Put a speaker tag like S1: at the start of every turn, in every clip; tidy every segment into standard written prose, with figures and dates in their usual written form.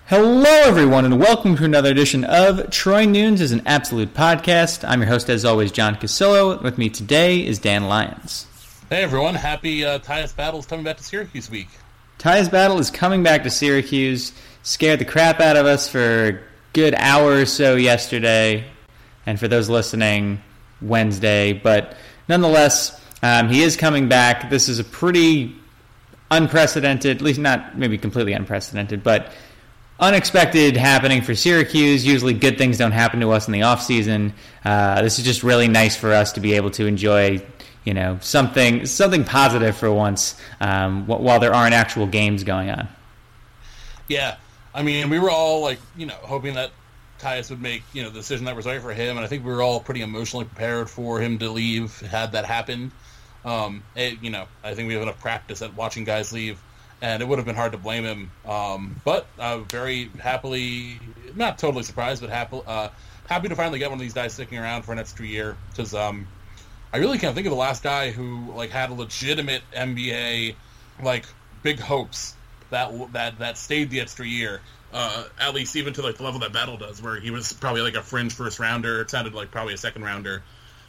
S1: Hello, everyone, and welcome to another edition of Troy Nunes is an Absolute Podcast. I'm your host, as always, John Casillo. With me today is Dan Lyons.
S2: Hey, everyone. Happy Tyus Battle is coming back to Syracuse week.
S1: Tyus Battle is coming back to Syracuse. Scared the crap out of us for a good hour or so yesterday, and for those listening, Wednesday. But nonetheless, he is coming back. This is a pretty unprecedented, at least not maybe completely unprecedented, but unexpected happening for Syracuse. Usually good things don't happen to us in the offseason. This is just really nice for us to be able to enjoy, something positive for once while there aren't actual games going on.
S2: Yeah. I mean, we were all, hoping that Tyus would make, the decision that was right for him, and I think we were all pretty emotionally prepared for him to leave had that happened. I think we have enough practice at watching guys leave, and it would have been hard to blame him. But very happily, not totally surprised, but happy to finally get one of these guys sticking around for an extra year. Because I really can't think of the last guy who had a legitimate NBA big hopes that stayed the extra year. At least even to the level that Battle does, where he was probably a fringe first rounder. It sounded like probably a second rounder.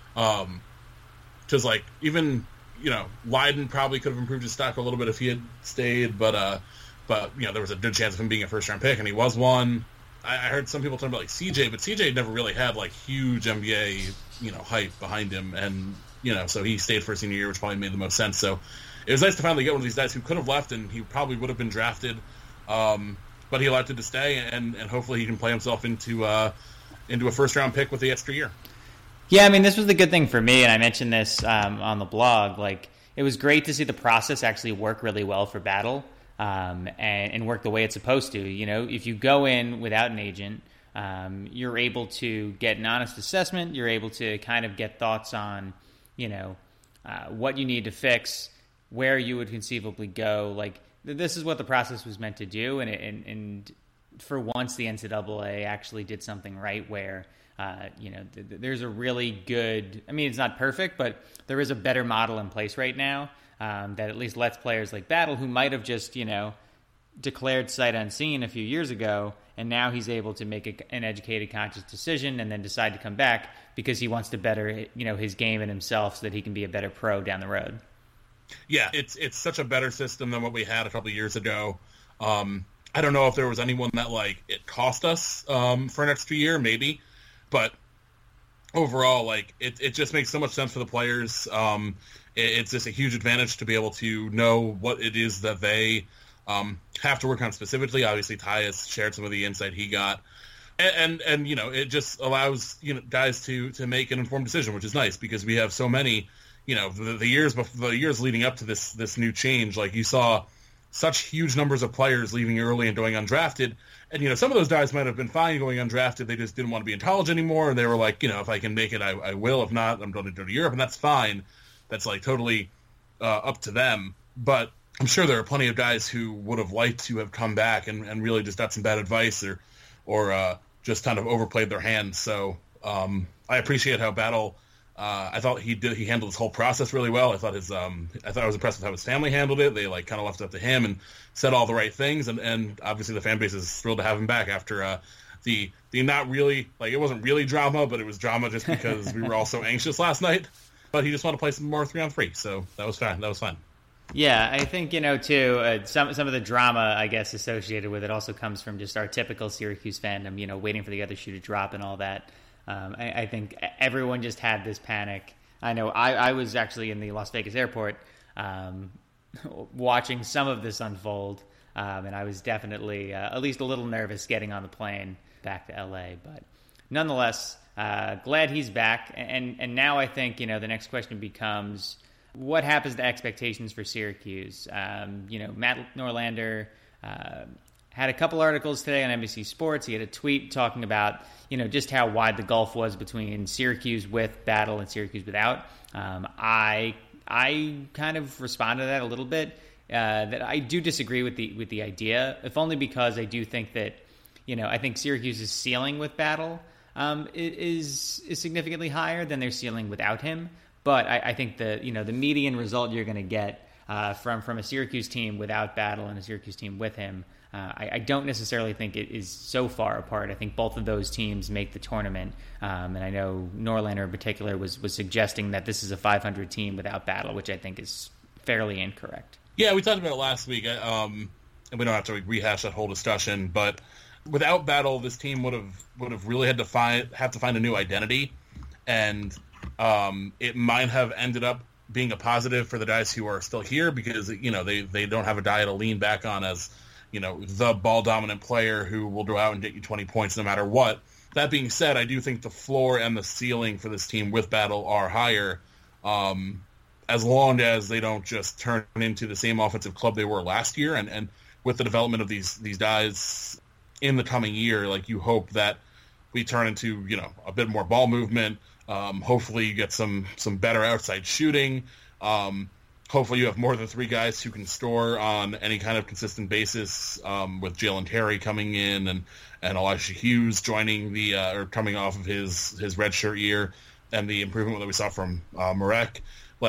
S2: Because even Lydon probably could have improved his stock a little bit if he had stayed, but there was a good chance of him being a first-round pick, and he was one. I heard some people talking about CJ, but CJ never really had huge NBA hype behind him, and so he stayed for his senior year, which probably made the most sense. So it was nice to finally get one of these guys who could have left, and he probably would have been drafted, but he elected to stay, and hopefully he can play himself into a first-round pick with the extra year.
S1: Yeah, I mean, this was the good thing for me, and I mentioned this on the blog. It was great to see the process actually work really well for Battle and work the way it's supposed to. If you go in without an agent, you're able to get an honest assessment. You're able to kind of get thoughts on, what you need to fix, where you would conceivably go. This is what the process was meant to do, and for once, the NCAA actually did something right where there's a really good, it's not perfect, but there is a better model in place right now that at least lets players like Battle, who might have just, declared sight unseen a few years ago, and now he's able to make an educated, conscious decision and then decide to come back because he wants to better, his game and himself so that he can be a better pro down the road.
S2: Yeah, it's such a better system than what we had a couple of years ago. I don't know if there was anyone that, it cost us for an extra year, maybe. But overall, it just makes so much sense for the players. It's just a huge advantage to be able to know what it is that they have to work on specifically. Obviously, Tyus shared some of the insight he got. And it just allows, guys to make an informed decision, which is nice because we have so many, the years leading up to this new change, you saw such huge numbers of players leaving early and going undrafted. And, some of those guys might have been fine going undrafted. They just didn't want to be in college anymore. And they were like, if I can make it, I will. If not, I'm going to go to Europe. And that's fine. That's totally up to them. But I'm sure there are plenty of guys who would have liked to have come back and really just got some bad advice or just kind of overplayed their hand. So I appreciate how Battle, I thought he handled this whole process really well. I thought I was impressed with how his family handled it. They kind of left it up to him and said all the right things. And obviously the fan base is thrilled to have him back after the not really, it wasn't really drama, but it was drama just because we were all so anxious last night. But he just wanted to play some more 3-on-3. So that was fine. That was fun.
S1: Yeah, I think, too, some of the drama, I guess, associated with it also comes from just our typical Syracuse fandom, waiting for the other shoe to drop and all that. I think everyone just had this panic. I know I was actually in the Las Vegas airport watching some of this unfold, and I was definitely at least a little nervous getting on the plane back to LA. But nonetheless, glad he's back. And now I think, the next question becomes, what happens to expectations for Syracuse? Matt Norlander had a couple articles today on NBC Sports. He had a tweet talking about, just how wide the gulf was between Syracuse with Battle and Syracuse without. I kind of responded to that a little bit, that I do disagree with the idea, if only because I do think that, I think Syracuse's ceiling with Battle is significantly higher than their ceiling without him. But I think the median result you're going to get from a Syracuse team without Battle and a Syracuse team with him. I don't necessarily think it is so far apart. I think both of those teams make the tournament, and I know Norlander in particular was suggesting that this is a 500 team without Battle, which I think is fairly incorrect.
S2: Yeah, we talked about it last week, and we don't have to rehash that whole discussion. But without Battle, this team would have really had to find a new identity, and it might have ended up being a positive for the guys who are still here because they don't have a guy to lean back on as the ball dominant player who will go out and get you 20 points no matter what. That being said, I do think the floor and the ceiling for this team with Battle are higher, as long as they don't just turn into the same offensive club they were last year. And with the development of these guys in the coming year, like you hope that we turn into a bit more ball movement. Hopefully you get some better outside shooting. Hopefully you have more than 3 guys who can score on any kind of consistent basis, with Jalen Terry coming in and Elijah Hughes joining or coming off of his redshirt year, and the improvement that we saw from Marek.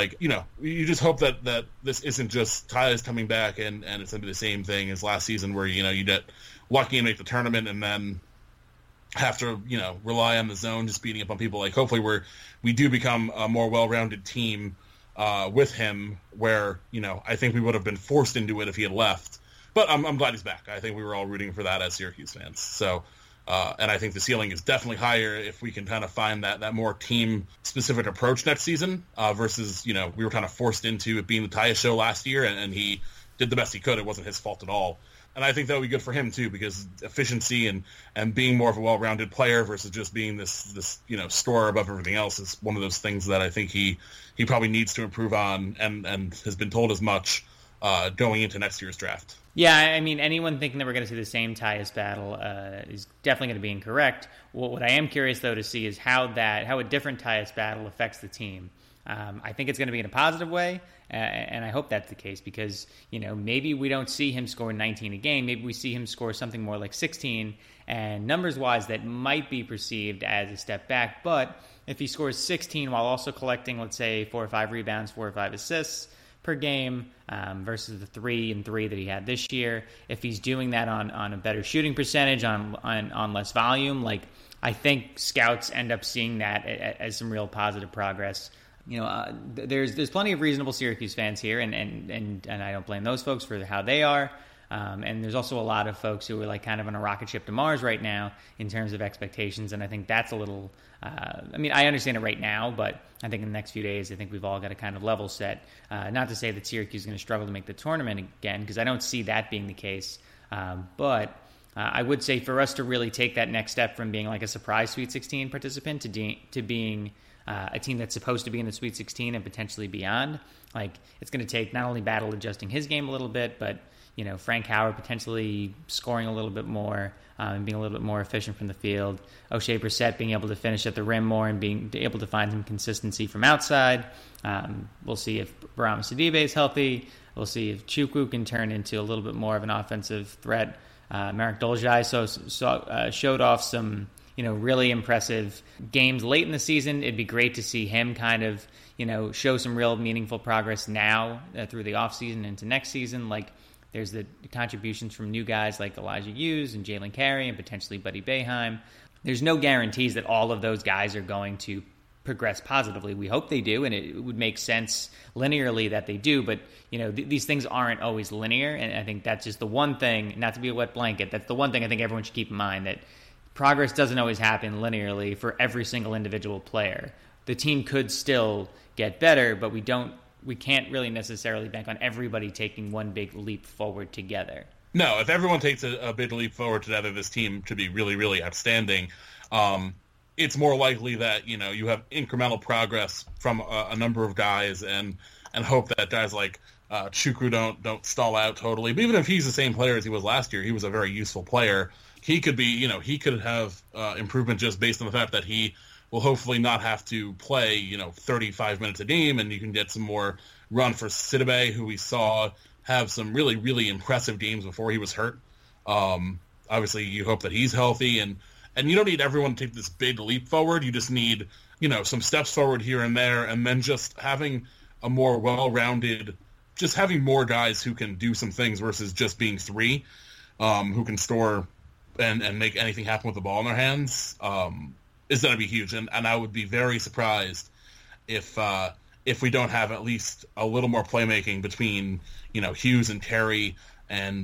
S2: You just hope that this isn't just Tyus coming back and it's going to be the same thing as last season where, you get lucky and make the tournament and then have to, rely on the zone just beating up on people. Like, hopefully we do become a more well-rounded team with him where, I think we would have been forced into it if he had left. But I'm glad he's back. I think we were all rooting for that as Syracuse fans. So, and I think the ceiling is definitely higher if we can kind of find that more team-specific approach next season versus, we were kind of forced into it being the Tyus show last year, and he did the best he could. It wasn't his fault at all. And I think that would be good for him, too, because efficiency and being more of a well-rounded player versus just being this scorer above everything else is one of those things that I think he probably needs to improve on and has been told as much going into next year's draft.
S1: Yeah, I mean, anyone thinking that we're going to see the same Tyus Battle is definitely going to be incorrect. What I am curious, though, to see is how a different Tyus Battle affects the team. I think it's going to be in a positive way, and I hope that's the case because, maybe we don't see him score 19 a game. Maybe we see him score something more like 16, and numbers-wise, that might be perceived as a step back. But if he scores 16 while also collecting, let's say, 4 or 5 rebounds, 4 or 5 assists per game versus the 3 and 3 that he had this year, if he's doing that on a better shooting percentage, on less volume, I think scouts end up seeing that as some real positive progress. There's plenty of reasonable Syracuse fans here, and I don't blame those folks for how they are. And there's also a lot of folks who are kind of on a rocket ship to Mars right now in terms of expectations, and I think that's a little. I understand it right now, but I think in the next few days, I think we've all got to kind of level set. Not to say that Syracuse is going to struggle to make the tournament again, because I don't see that being the case. But I would say for us to really take that next step from being like a surprise Sweet 16 participant to being a team that's supposed to be in the Sweet 16 and potentially beyond, it's going to take not only Battle adjusting his game a little bit, but Frank Howard potentially scoring a little bit more and being a little bit more efficient from the field. O'Shea Brissett being able to finish at the rim more and being able to find some consistency from outside. We'll see if Barama Sidibe is healthy. We'll see if Chukwu can turn into a little bit more of an offensive threat. Marek Dolezaj showed off some really impressive games late in the season. It'd be great to see him kind of show some real meaningful progress now through the offseason into next season. There's the contributions from new guys like Elijah Hughes and Jalen Carey and potentially Buddy Boeheim. There's no guarantees that all of those guys are going to progress positively. We hope they do, and it would make sense linearly that they do. But, these things aren't always linear, and I think that's just the one thing, not to be a wet blanket, that's the one thing I think everyone should keep in mind, that progress doesn't always happen linearly for every single individual player. The team could still get better, but we can't really necessarily bank on everybody taking one big leap forward together.
S2: No, if everyone takes a big leap forward together, this team could be really, really outstanding. It's more likely that, you have incremental progress from a number of guys and hope that guys like Chukwu don't stall out totally. But even if he's the same player as he was last year, he was a very useful player. He could be, he could have improvement just based on the fact that he will hopefully not have to play, 35 minutes a game, and you can get some more run for Sidibe, who we saw have some really, really impressive games before he was hurt. Obviously, you hope that he's healthy, and you don't need everyone to take this big leap forward. You just need, some steps forward here and there, and then just having a more well-rounded just having more guys who can do some things versus just being three, who can store and make anything happen with the ball in their hands, is going to be huge. And I would be very surprised if we don't have at least a little more playmaking between, Hughes and Terry and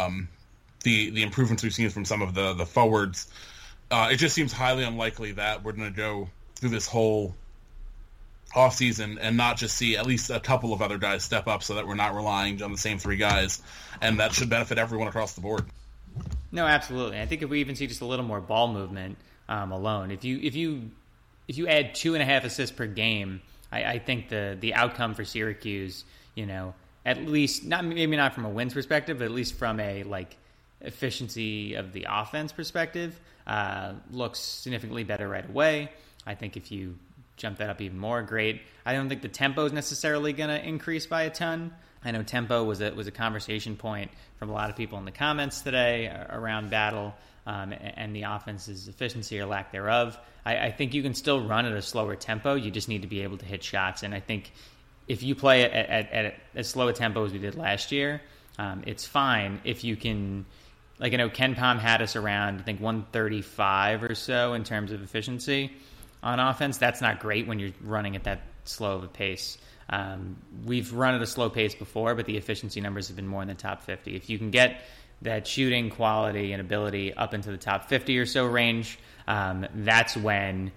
S2: the improvements we've seen from some of the forwards. It just seems highly unlikely that we're going to go through this whole offseason and not just see at least a couple of other guys step up, so that we're not relying on the same three guys, and that should benefit everyone across the board.
S1: No, absolutely. I think if we even see just a little more ball movement alone, if you add 2.5 assists per game, I think the outcome for Syracuse, at least maybe not from a wins perspective, but at least from a efficiency of the offense perspective, looks significantly better right away. I think if you jump that up even more, great. I don't think the tempo is necessarily going to increase by a ton. I know tempo was a conversation point from a lot of people in the comments today around Battle and the offense's efficiency or lack thereof. I think you can still run at a slower tempo. You just need to be able to hit shots. And I think if you play at as slow a tempo as we did last year, it's fine if you can. I know Ken Pom had us around, I think, 135 or so in terms of efficiency on offense. That's not great when you're running at that slow of a pace. We've run at a slow pace before, but the efficiency numbers have been more in the top 50. If you can get that shooting quality and ability up into the top 50 or so range, that's when,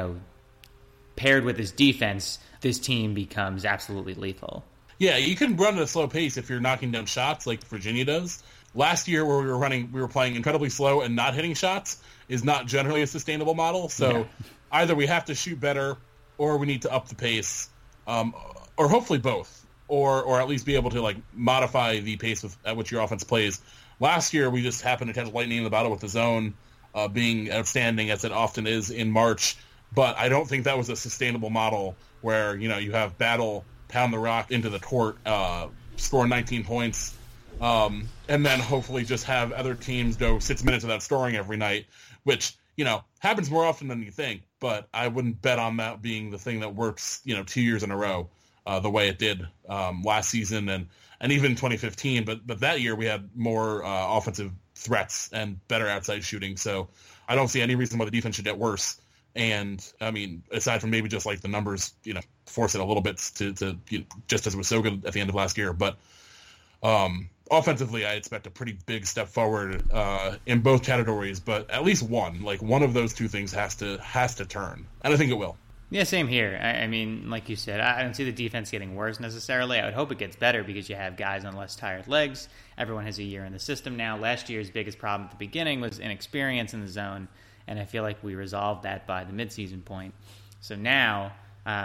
S1: paired with his defense, this team becomes absolutely lethal.
S2: Yeah, you can run at a slow pace if you're knocking down shots like Virginia does. Last year, where we were playing incredibly slow and not hitting shots, is not generally a sustainable model. So either we have to shoot better, or we need to up the pace, or hopefully both, or at least be able to modify the pace at which your offense plays. Last year, we just happened to catch lightning in the bottle with the zone being outstanding, as it often is in March. But I don't think that was a sustainable model where you have Battle pound the rock into the court, score 19 points. And then hopefully just have other teams go 6 minutes without scoring every night, which, happens more often than you think, but I wouldn't bet on that being the thing that works, 2 years in a row, the way it did last season and even 2015. But that year we had more offensive threats and better outside shooting, so I don't see any reason why the defense should get worse. And, I mean, aside from maybe just the numbers, force it a little bit to just as it was so good at the end of last year, but offensively, I expect a pretty big step forward in both categories, but at least one of those two things has to turn, and I think it will.
S1: Yeah, same here. I mean, like you said, I don't see the defense getting worse necessarily. I would hope it gets better because you have guys on less tired legs. Everyone has a year in the system now. Last year's biggest problem at the beginning was inexperience in the zone, and I feel like we resolved that by the midseason point. So now,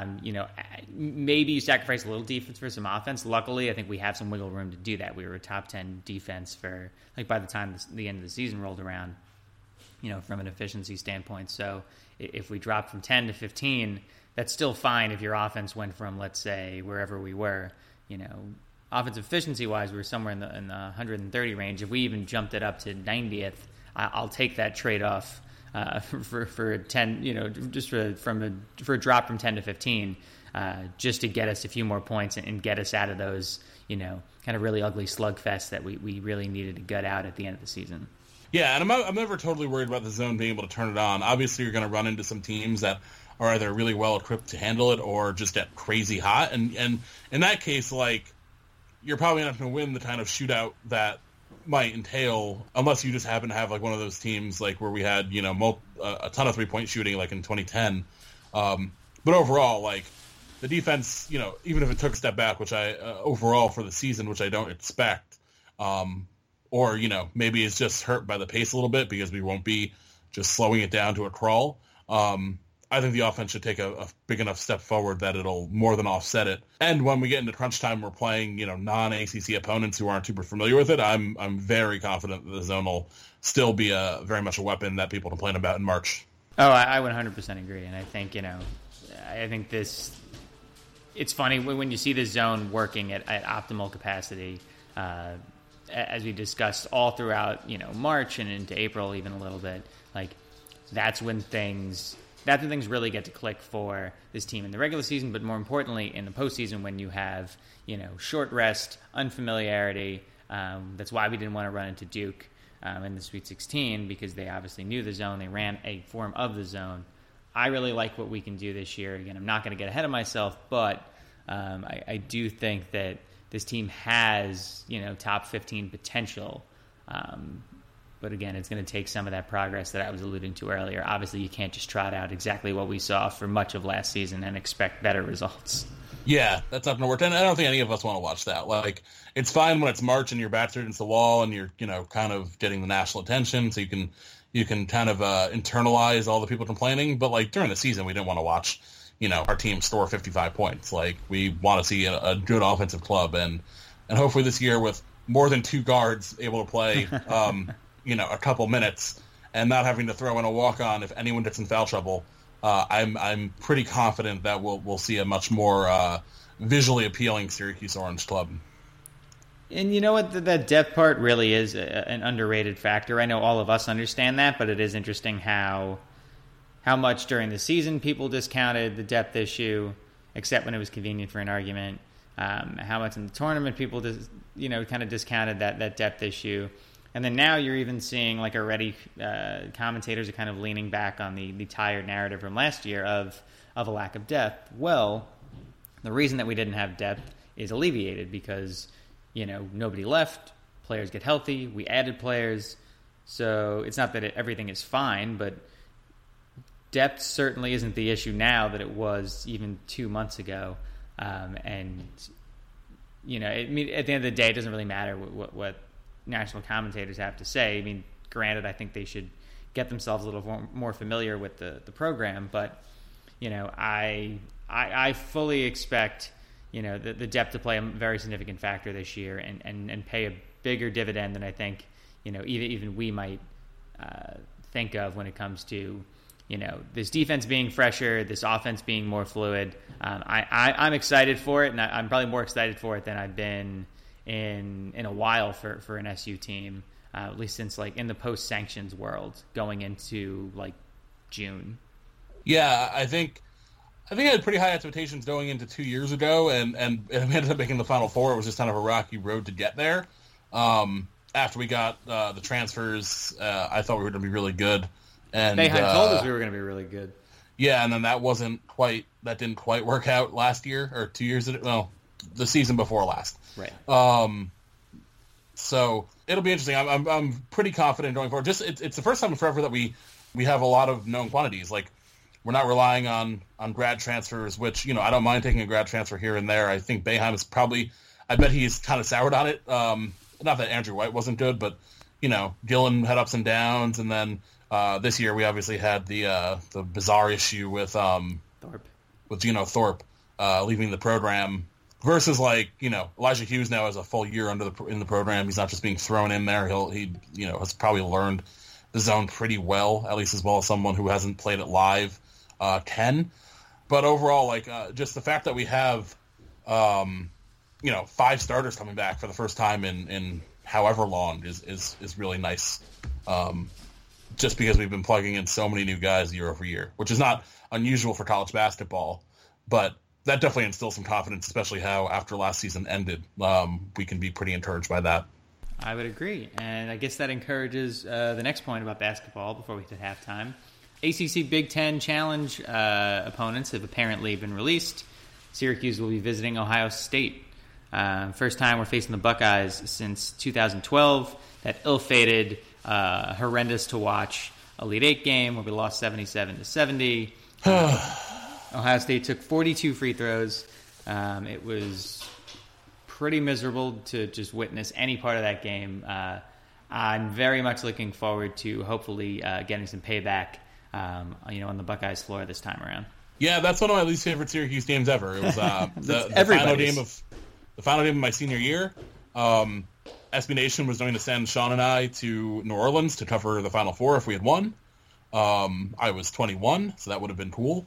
S1: maybe you sacrifice a little defense for some offense. Luckily, I think we have some wiggle room to do that. We were a top 10 defense for, by the time the end of the season rolled around, from an efficiency standpoint. So if we drop from 10 to 15, that's still fine if your offense went from, let's say, wherever we were, offensive efficiency-wise, we were somewhere in the 130 range. If we even jumped it up to 90th, I'll take that trade-off for a 10, just for a drop from 10 to 15, just to get us a few more points and get us out of those, kind of really ugly slugfests that we really needed to gut out at the end of the season.
S2: Yeah, and I'm never totally worried about the zone being able to turn it on. Obviously, you're going to run into some teams that are either really well equipped to handle it or just get crazy hot, and in that case, you're probably not going to win the kind of shootout that might entail, unless you just happen to have one of those teams where we had a ton of 3-point shooting in 2010. But overall, the defense, even if it took a step back, which I overall for the season, which I don't expect, or maybe it's just hurt by the pace a little bit because we won't be just slowing it down to a crawl. I think the offense should take a big enough step forward that it'll more than offset it. And when we get into crunch time, we're playing, non-ACC opponents who aren't super familiar with it. I'm very confident that the zone will still be very much a weapon that people complain about in March.
S1: Oh, I would 100% agree. And I think, it's funny when you see the zone working at optimal capacity, as we discussed all throughout, March and into April even a little bit, that's when things that's when things really get to click for this team in the regular season, but more importantly in the postseason when you have, short rest, unfamiliarity. That's why we didn't want to run into Duke in the Sweet 16, because they obviously knew the zone. They ran a form of the zone. I really like what we can do this year. Again, I'm not going to get ahead of myself, but I do think that this team has, top 15 potential. But again, it's going to take some of that progress that I was alluding to earlier. Obviously, you can't just trot out exactly what we saw for much of last season and expect better results.
S2: Yeah, that's not going to work. And I don't think any of us want to watch that. Like, it's fine when it's March and your backs are against the wall and you're, kind of getting the national attention, so you can kind of internalize all the people complaining. But, like, during the season, we didn't want to watch, our team score 55 points. Like, we want to see a good offensive club. And hopefully this year with more than 2 guards able to play, a couple minutes and not having to throw in a walk-on if anyone gets in foul trouble, I'm pretty confident that we'll see a much more visually appealing Syracuse Orange club.
S1: And you know what? That depth part really is an underrated factor. I know all of us understand that, but it is interesting how much during the season people discounted the depth issue, except when it was convenient for an argument. How much in the tournament people kind of discounted that depth issue. And then now you're even seeing, like, already commentators are kind of leaning back on the tired narrative from last year of a lack of depth. Well, the reason that we didn't have depth is alleviated because, nobody left, players get healthy, we added players. So it's not that everything is fine, but depth certainly isn't the issue now that it was even 2 months ago. At the end of the day, it doesn't really matter what national commentators have to say. I mean, granted, I think they should get themselves a little more familiar with the program, but I fully expect the depth to play a very significant factor this year and pay a bigger dividend than I think even we might think of when it comes to this defense being fresher, this offense being more fluid. I'm excited for it, and I'm probably more excited for it than I've been in a while for an SU team, at least since, like, in the post-sanctions world going into, like, June.
S2: Yeah, I think I had pretty high expectations going into 2 years ago, and we ended up making the Final Four. It was just kind of a rocky road to get there. After we got the transfers, I thought we were going to be really good. And
S1: they had told us we were going to be really good.
S2: Yeah, and then that didn't quite work out last year, or 2 years ago. Well, the season before last.
S1: Right.
S2: So it'll be interesting. I'm pretty confident going forward. Just it's the first time in forever that we have a lot of known quantities. Like, we're not relying on grad transfers, which, I don't mind taking a grad transfer here and there. I think Boeheim is probably, I bet he's kind of soured on it. Not that Andrew White wasn't good, but Gillen had ups and downs, and then this year we obviously had the bizarre issue with
S1: Thorpe.
S2: With Gino Thorpe leaving the program. Versus, like, Elijah Hughes now has a full year in the program. He's not just being thrown in there. He has probably learned the zone pretty well, at least as well as someone who hasn't played it live can. But overall, like, just the fact that we have 5 starters coming back for the first time in however long is really nice. Just because we've been plugging in so many new guys year over year, which is not unusual for college basketball, but that definitely instills some confidence, especially how after last season ended, we can be pretty encouraged by that.
S1: I would agree, and I guess that encourages the next point about basketball before we hit halftime. ACC Big Ten Challenge opponents have apparently been released. Syracuse will be visiting Ohio State. First time we're facing the Buckeyes since 2012. That ill-fated, horrendous-to-watch Elite Eight game where we lost 77-70. Ohio State took 42 free throws. It was pretty miserable to just witness any part of that game. I'm very much looking forward to hopefully getting some payback, on the Buckeyes floor this time around.
S2: Yeah, that's one of my least favorite Syracuse games ever. It was the final game of my senior year. SB Nation was going to send Sean and I to New Orleans to cover the Final Four if we had won. I was 21, so that would have been cool.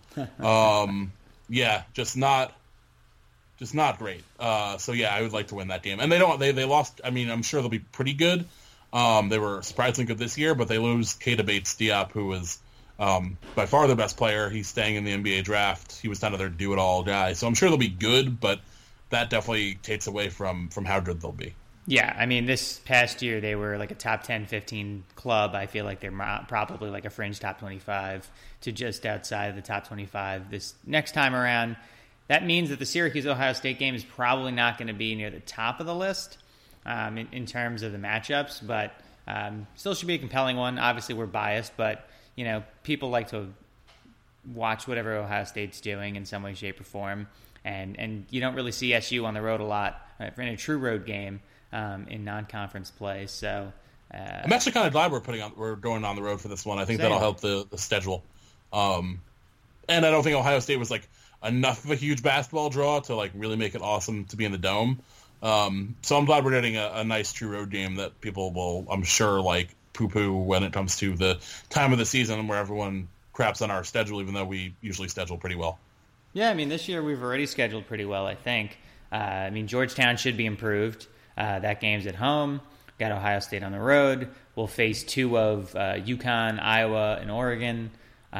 S2: Yeah, just not great. So yeah, I would like to win that game. And they lost. I mean, I'm sure they'll be pretty good. They were surprisingly good this year, but they lose Keita Bates-Diop, who was By far the best player. He's staying in the NBA draft. He was kind of their do-it-all guy. So I'm sure they'll be good, but that definitely takes away from how good they'll be.
S1: Yeah, I mean, this past year they were like a top 10, 15 club. I feel like they're probably like a fringe top 25 to just outside of the top 25 this next time around. That means that the Syracuse-Ohio State game is probably not going to be near the top of the list in terms of the matchups, but still should be a compelling one. Obviously, we're biased, but people like to watch whatever Ohio State's doing in some way, shape, or form, and you don't really see SU on the road a lot in a true road game in non-conference play. So
S2: I'm actually kind of glad we're going on the road for this one. I think that'll help the schedule. And I don't think Ohio State was like enough of a huge basketball draw to like really make it awesome to be in the Dome. So I'm glad we're getting a nice true road game that people will, I'm sure, like poo-poo when it comes to the time of the season where everyone craps on our schedule, even though we usually schedule pretty well.
S1: Yeah, I mean, this year we've already scheduled pretty well, I think. Georgetown should be improved. That game's at home. Got Ohio State on the road. We'll face two of UConn, Iowa, and Oregon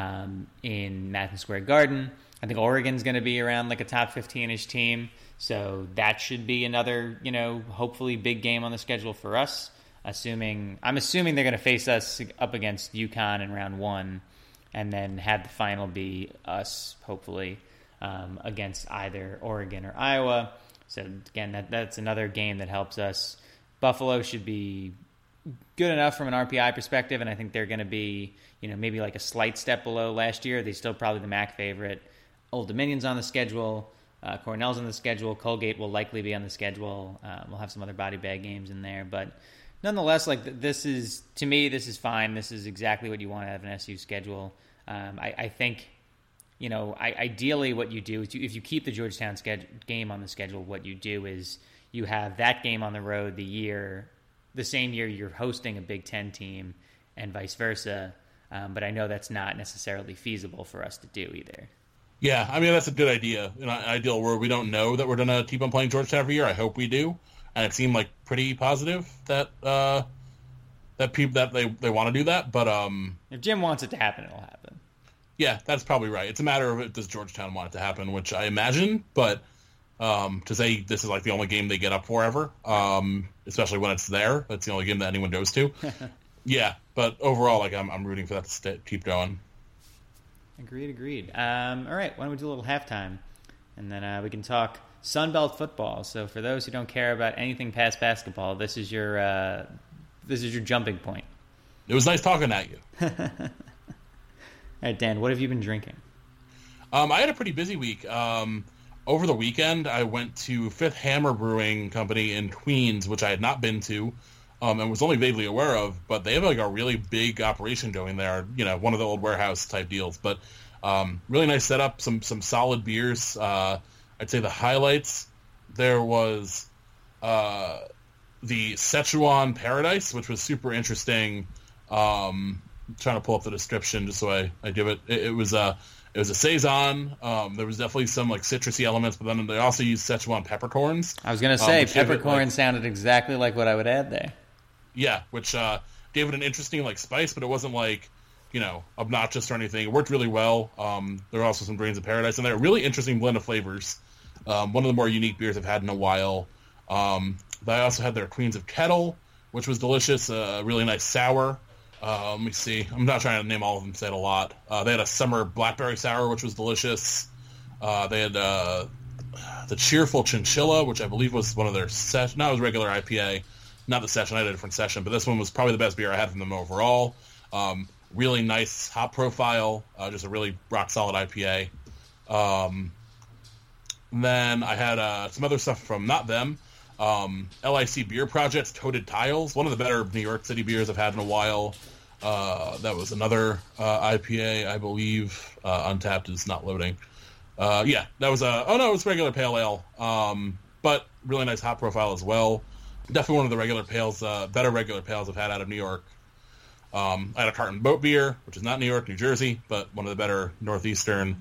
S1: in Madison Square Garden. I think Oregon's going to be around like a top 15-ish team. So that should be another, hopefully big game on the schedule for us. I'm assuming they're going to face us up against UConn in round one, and then have the final be us, hopefully, against either Oregon or Iowa. So again, that's another game that helps us. Buffalo should be good enough from an RPI perspective, and I think they're going to be, maybe like a slight step below last year. They're still probably the MAC favorite. Old Dominion's on the schedule. Cornell's on the schedule. Colgate will likely be on the schedule. We'll have some other body bag games in there, but nonetheless, this is fine. This is exactly what you want to have an SU schedule. I think, ideally what you do is if you keep the Georgetown game on the schedule, what you do is you have that game on the road the same year you're hosting a Big Ten team and vice versa. But I know that's not necessarily feasible for us to do either.
S2: Yeah, I mean, that's a good idea. In an ideal world, we don't know that we're going to keep on playing Georgetown every year. I hope we do. And it seemed like pretty positive that they want to do that. But
S1: if Jim wants it to happen, it'll happen.
S2: Yeah, that's probably right. It's a matter of does Georgetown want it to happen, which I imagine. But to say this is like the only game they get up for ever, especially when it's there, that's the only game that anyone goes to. Yeah, but overall, like I'm rooting for that to keep going.
S1: Agreed. All right, why don't we do a little halftime, and then we can talk Sunbelt football. So for those who don't care about anything past basketball, this is your jumping point.
S2: It was nice talking at you.
S1: All right, Dan, what have you been drinking?
S2: I had a pretty busy week. Over the weekend, I went to Fifth Hammer Brewing Company in Queens, which I had not been to. And was only vaguely aware of, but they have like a really big operation going there, one of the old warehouse type deals, but really nice setup, some solid beers. I'd say the highlights, there was the Szechuan Paradise, which was super interesting. I'm trying to pull up the description just so I give it. It was a Saison. There was definitely some like citrusy elements, but then they also used Szechuan peppercorns.
S1: I was going to say peppercorn sounded exactly like what I would add there.
S2: Yeah, which gave it an interesting like spice, but it wasn't like, obnoxious or anything. It worked really well. There were also some grains of paradise in there. Really interesting blend of flavors. One of the more unique beers I've had in a while. They also had their Queens of Kettle, which was delicious. Really nice sour. Let me see. I'm not trying to name all of them. Said a lot. They had a summer blackberry sour, which was delicious. They had the Cheerful Chinchilla, which I believe was one of their no, it was regular IPA. Not the session, I had a different session, but this one was probably the best beer I had from them overall. Really nice hop profile, just a really rock-solid IPA. Then I had some other stuff from not them. LIC Beer Project's Coated Tiles, one of the better New York City beers I've had in a while. That was another IPA, I believe. Untapped is not loading. Yeah, that was it was regular pale ale, but really nice hop profile as well. Definitely one of the regular pales, better regular pales I've had out of New York. I had a Carton Boat Beer, which is not New York, New Jersey, but one of the better northeastern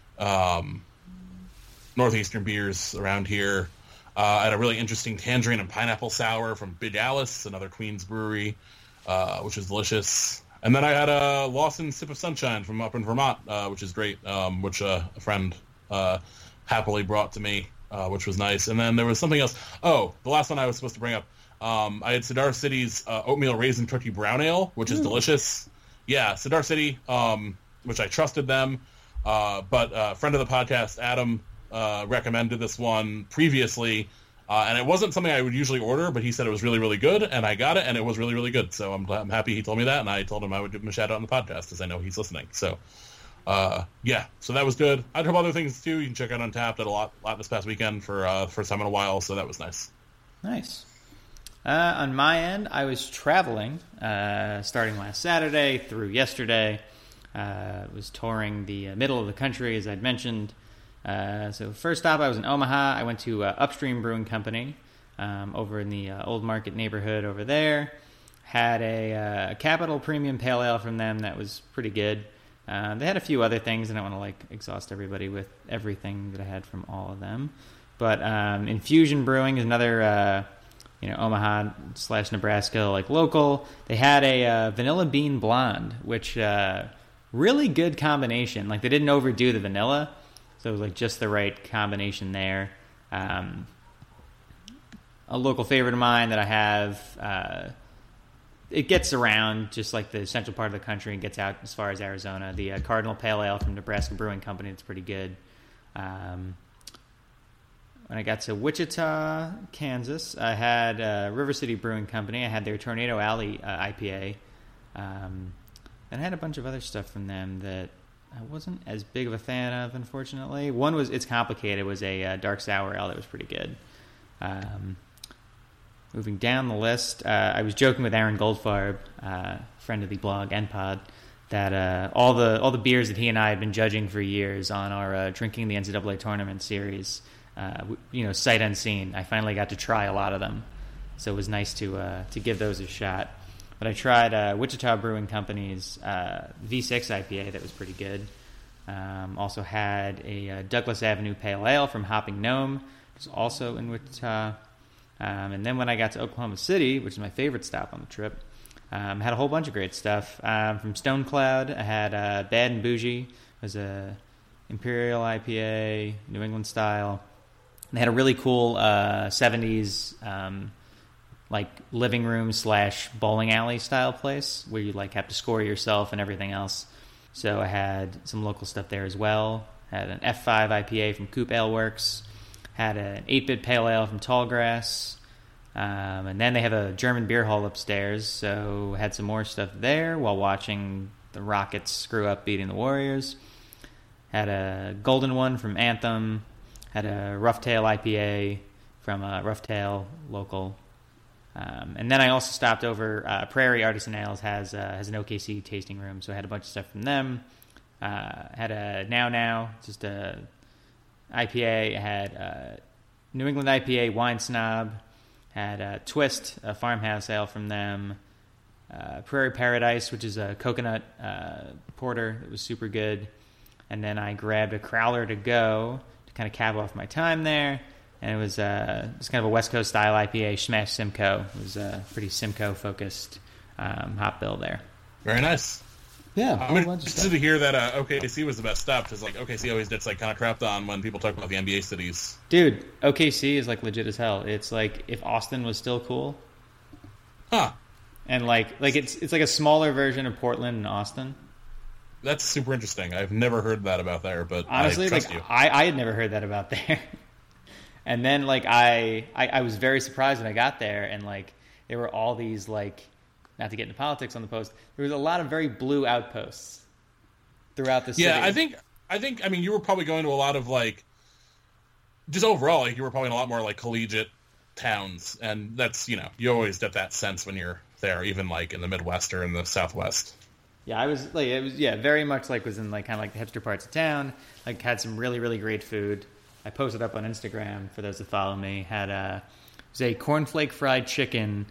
S2: beers around here. I had a really interesting tangerine and pineapple sour from Big Alice, another Queens brewery, which is delicious. And then I had a Lawson Sip of Sunshine from up in Vermont, which is great, which a friend happily brought to me, which was nice. And then there was something else. Oh, the last one I was supposed to bring up. I had Cedar City's Oatmeal Raisin Cookie Brown Ale, which is delicious. Yeah, Cedar City, which I trusted them. But a friend of the podcast, Adam, recommended this one previously. And it wasn't something I would usually order, but he said it was really, really good, and I got it, and it was really, really good. So I'm happy he told me that, and I told him I would give him a shout-out on the podcast, because I know he's listening. So, yeah, so that was good. I have other things, too. You can check out Untapped. At a lot this past weekend for the first time in a while, so that was nice.
S1: Nice. On my end, I was traveling, starting last Saturday through yesterday. Was touring the middle of the country, as I'd mentioned. So first stop, I was in Omaha. I went to Upstream Brewing Company over in the Old Market neighborhood over there. Had a Capital Premium Pale Ale from them that was pretty good. They had a few other things. I don't want to exhaust everybody with everything that I had from all of them. But Infusion Brewing is another Omaha/Nebraska local. They had a Vanilla Bean Blonde, which really good combination. They didn't overdo the vanilla. So it was just the right combination there. A local favorite of mine that I have, it gets around just the central part of the country and gets out as far as Arizona. The Cardinal Pale Ale from Nebraska Brewing Company, it's pretty good. When I got to Wichita, Kansas, I had River City Brewing Company. I had their Tornado Alley IPA. And I had a bunch of other stuff from them that I wasn't as big of a fan of, unfortunately. One was, it's complicated, was a dark sour ale that was pretty good. Moving down the list, I was joking with Aaron Goldfarb, friend of the blog and pod, that all the beers that he and I had been judging for years on our Drinking the NCAA Tournament series, sight unseen, I finally got to try a lot of them. So it was nice to give those a shot. But I tried Wichita Brewing Company's V6 IPA that was pretty good. Also had a Douglas Avenue Pale Ale from Hopping Gnome, which was also in Wichita. And then when I got to Oklahoma City, which is my favorite stop on the trip, had a whole bunch of great stuff. From Stone Cloud, I had Bad and Bougie. It was a Imperial IPA, New England style. And they had a really cool 70s living room / bowling alley style place where you have to score yourself and everything else. So I had some local stuff there as well. Had an F5 IPA from Coop Ale Works. Had an 8-bit pale ale from Tallgrass. And then they have a German beer hall upstairs, so had some more stuff there while watching the Rockets screw up beating the Warriors. Had a Golden One from Anthem. Had a Rough Tail IPA from Rough Tail local. And then I also stopped over Prairie Artisan Ales has an OKC tasting room, so I had a bunch of stuff from them. Had a Now, just a IPA. I had New England IPA Wine Snob. Had a Twist, a farmhouse ale from them. Prairie Paradise, which is a coconut porter that was super good. And then I grabbed a Crowler to go to kind of cap off my time there. And it was kind of a West Coast style IPA, Smash Simcoe. It was a pretty Simcoe-focused hop bill there.
S2: Very nice.
S1: Yeah,
S2: I'm interested to hear that OKC was the best stop, because OKC always gets kind of crapped on when people talk about the NBA cities.
S1: Dude, OKC is legit as hell. It's if Austin was still cool.
S2: Huh.
S1: And it's a smaller version of Portland and Austin.
S2: That's super interesting. I've never heard that about there, but
S1: honestly,
S2: I trust you.
S1: I had never heard that about there. And then I was very surprised when I got there, and there were all these not to get into politics on the post, there was a lot of very blue outposts throughout the city.
S2: Yeah, I think you were probably going to a lot of just overall you were probably in a lot more collegiate towns, and that's you always get that sense when you're there, even in the Midwest or in the Southwest.
S1: Yeah, I was it was very much was in kind of the hipster parts of town. Had some really, really great food. I posted up on Instagram for those that follow me. Had it was a cornflake fried chicken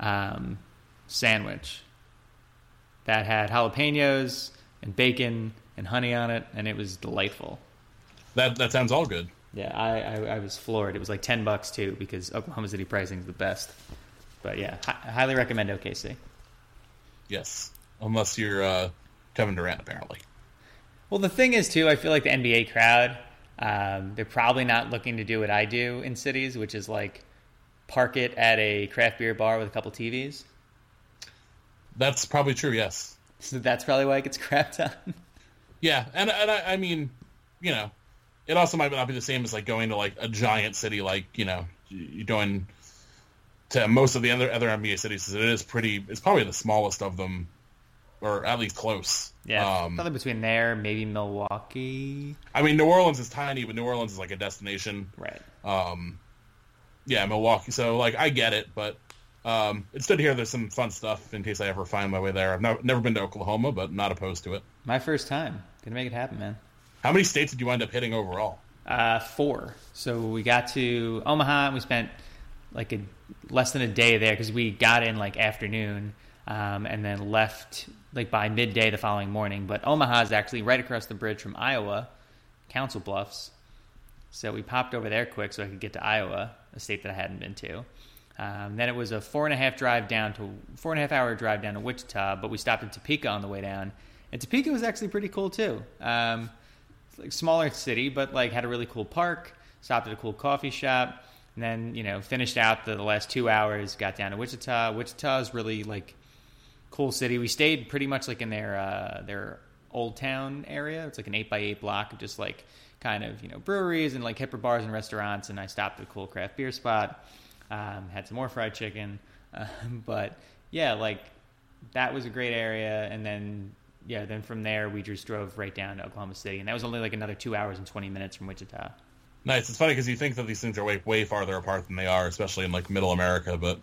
S1: sandwich that had jalapenos and bacon and honey on it, and it was delightful.
S2: That sounds all good.
S1: Yeah, I was floored. It was $10 too, because Oklahoma City pricing is the best. But yeah, highly recommend OKC.
S2: Yes. unless you're Kevin Durant, apparently.
S1: Well, the thing is, too, I feel like the NBA crowd, they're probably not looking to do what I do in cities, which is like park it at a craft beer bar with a couple TVs.
S2: That's probably true, yes.
S1: So that's probably why it gets crapped on.
S2: Yeah, and I mean, you know, it also might not be the same as like going to like a giant city, like, you know, you're going to most of the other NBA cities. It's probably the smallest of them, or at least close.
S1: Yeah, probably between there, maybe Milwaukee.
S2: I mean, New Orleans is tiny, but New Orleans is like a destination.
S1: Right.
S2: Yeah, Milwaukee. So, like, I get it, but it's good to hear there's some fun stuff in case I ever find my way there. I've never been to Oklahoma, but not opposed to it.
S1: My first time. Gonna make it happen, man.
S2: How many states did you wind up hitting overall?
S1: 4. So we got to Omaha, and we spent like less than a day there because we got in like afternoon and then left like by midday the following morning. But Omaha is actually right across the bridge from Iowa, Council Bluffs. So we popped over there quick so I could get to Iowa, a state that I hadn't been to. Then it was a 4.5 hour drive down to Wichita, but we stopped in Topeka on the way down. And Topeka was actually pretty cool too. It's like a smaller city, but like had a really cool park. Stopped at a cool coffee shop, and then, you know, finished out the last 2 hours. Got down to Wichita. Wichita is really like cool city. We stayed pretty much like in their old town area. It's like an 8x8 block of just like kind of, you know, breweries and like hipper bars and restaurants. And I stopped at a cool craft beer spot. Had some more fried chicken, but yeah, like that was a great area. And then from there we just drove right down to Oklahoma City, and that was only like another 2 hours and 20 minutes from Wichita.
S2: Nice. It's funny because you think that these things are way farther apart than they are, especially in like Middle America, but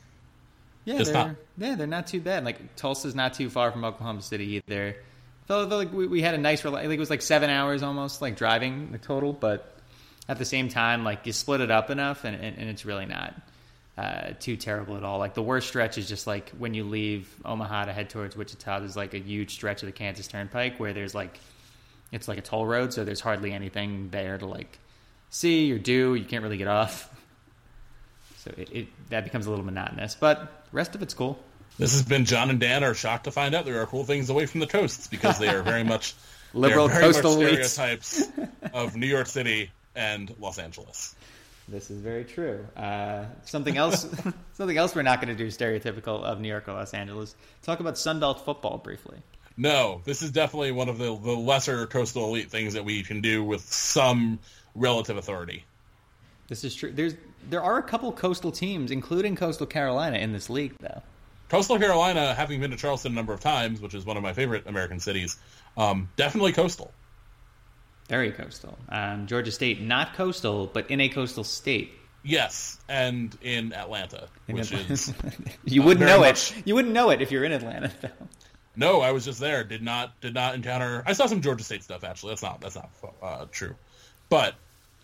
S1: they're not too bad. Like Tulsa's not too far from Oklahoma City either. Felt like we had a nice, like it was like 7 hours almost, like driving the total, but at the same time, like you split it up enough, and it's really not too terrible at all. Like the worst stretch is just like when you leave Omaha to head towards Wichita, there's like a huge stretch of the Kansas Turnpike where there's like, it's like a toll road, so there's hardly anything there to like see or do. You can't really get off. So that becomes a little monotonous, but the rest of it's cool.
S2: This has been John and Dan are shocked to find out there are cool things away from the coasts because they are very much
S1: liberal coastal
S2: stereotypes of New York City and Los Angeles.
S1: This is very true. Something else we're not going to do stereotypical of New York or Los Angeles. Talk about Sunbelt football briefly.
S2: No, this is definitely one of the lesser coastal elite things that we can do with some relative authority.
S1: This is true. There are a couple coastal teams, including Coastal Carolina, in this league, though.
S2: Coastal Carolina, having been to Charleston a number of times, which is one of my favorite American cities, definitely coastal.
S1: Very coastal. Georgia State, not coastal, but in a coastal state.
S2: Yes, and in Atlanta, which is
S1: you wouldn't know it. You wouldn't know it if you're in Atlanta, though.
S2: No, I was just there. Did not encounter. I saw some Georgia State stuff actually. That's not true, but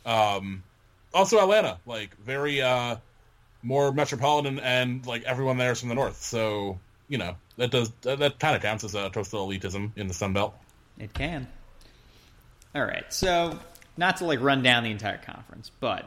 S2: also Atlanta, like very more metropolitan, and like everyone there is from the north. So you know that kind of counts as a coastal elitism in the Sun Belt.
S1: It can. All right, so not to like run down the entire conference, but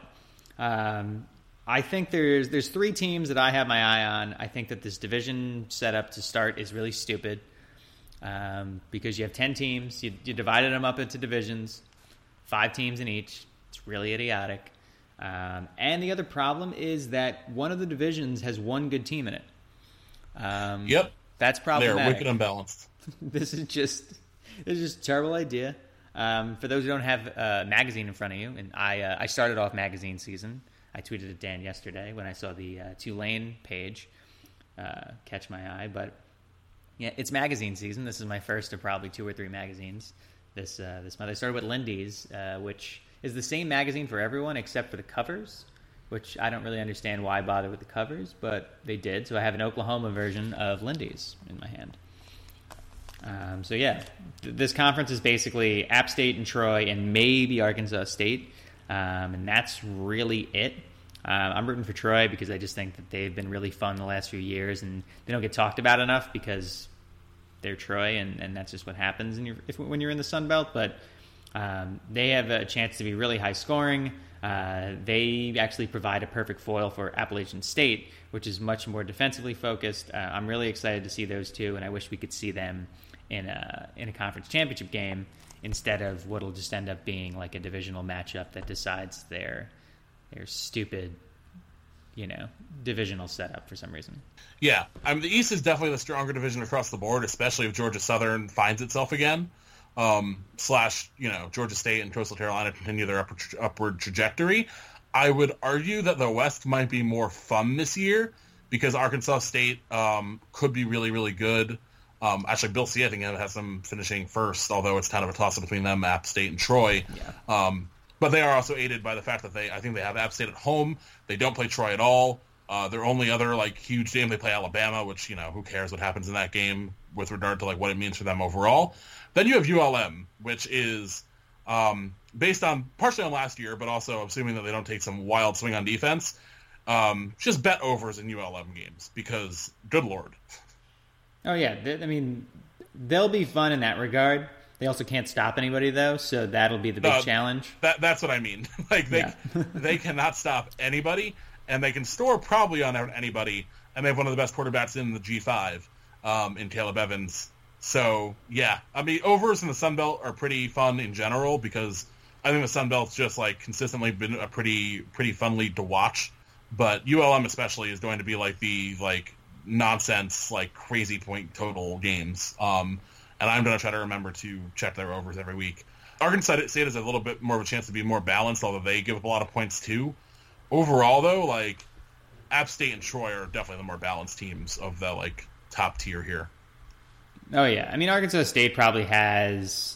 S1: I think there's 3 teams that I have my eye on. I think that this division setup to start is really stupid because you have 10 teams, you divided them up into divisions, 5 teams in each. It's really idiotic. And the other problem is that one of the divisions has one good team in it.
S2: Yep,
S1: that's problematic.
S2: They're wicked unbalanced.
S1: This is just a terrible idea. For those who don't have a magazine in front of you, and I started off magazine season. I tweeted at Dan yesterday when I saw the Tulane page catch my eye. But yeah, it's magazine season. This is my first of probably 2 or 3 magazines this month. I started with Lindy's, which is the same magazine for everyone except for the covers, which I don't really understand why bother with the covers, but they did. So I have an Oklahoma version of Lindy's in my hand. So yeah, this conference is basically App State and Troy and maybe Arkansas State, and that's really it. I'm rooting for Troy because I just think that they've been really fun the last few years, and they don't get talked about enough because they're Troy, and that's just what happens when you're in the Sun Belt. But They have a chance to be really high scoring. They actually provide a perfect foil for Appalachian State, which is much more defensively focused. I'm really excited to see those two, and I wish we could see them in a conference championship game instead of what'll just end up being like a divisional matchup that decides their stupid, divisional setup for some reason.
S2: Yeah, I mean, the East is definitely the stronger division across the board, especially if Georgia Southern finds itself again. Georgia State and Coastal Carolina continue their upward trajectory. I would argue that the West might be more fun this year because Arkansas State could be really, really good. Actually, Bill C, I think, has them finishing first, although it's kind of a toss-up between them, App State, and Troy. Yeah. But they are also aided by the fact that I think they have App State at home. They don't play Troy at all. Their only other huge game, they play Alabama, which who cares what happens in that game with regard to what it means for them overall. Then you have ULM, which is based on partially on last year, but also assuming that they don't take some wild swing on defense. Just bet overs in ULM games because good Lord.
S1: Oh yeah, they'll be fun in that regard. They also can't stop anybody though, so that'll be the big challenge.
S2: That's what I mean. They cannot stop anybody, and they can score probably on anybody. And they have one of the best quarterbacks in the G5, in Caleb Evans. So yeah, overs in the Sun Belt are pretty fun in general because I think the Sun Belt's just consistently been a pretty fun league to watch. But ULM especially is going to be the nonsense crazy point total games. And I'm going to try to remember to check their overs every week. Arkansas State has a little bit more of a chance to be more balanced, although they give up a lot of points too. Overall, though, App State and Troy are definitely the more balanced teams of the top tier here.
S1: Oh yeah, Arkansas State probably has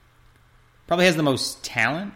S1: the most talent